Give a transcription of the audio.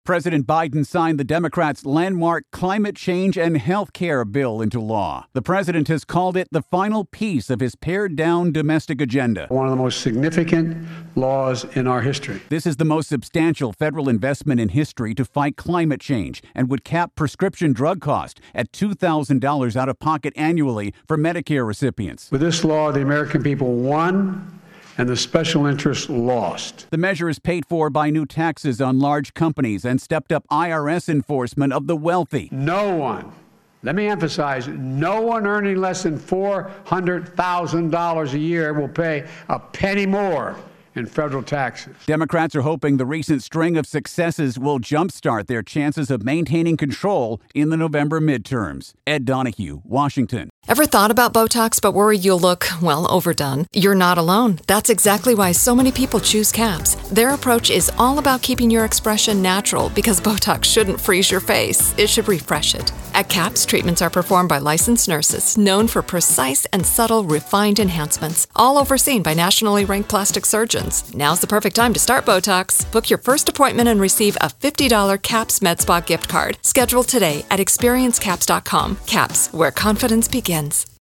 President Biden signed the Democrats' landmark climate change and health care bill into law. The president has called it the final piece of his pared-down domestic agenda. One of the most significant laws in our history. This is the most substantial federal investment in history to fight climate change and would cap prescription drug cost at $2,000 out of pocket annually for Medicare recipients. With this law, the American people won and the special interests lost. The measure is paid for by new taxes on large companies and stepped-up IRS enforcement of the wealthy. No one, let me emphasize, no one earning less than $400,000 a year will pay a penny more in federal taxes. Democrats are hoping the recent string of successes will jumpstart their chances of maintaining control in the November midterms. Ed Donahue, Washington. Ever thought about Botox but worried you'll look, well, overdone? You're not alone. That's exactly why so many people choose CAPS. Their approach is all about keeping your expression natural because Botox shouldn't freeze your face. It should refresh it. At CAPS, treatments are performed by licensed nurses known for precise and subtle refined enhancements, all overseen by nationally ranked plastic surgeons. Now's the perfect time to start Botox. Book your first appointment and receive a $50 CAPS MedSpa gift card. Schedule today at experiencecaps.com. CAPS, where confidence begins.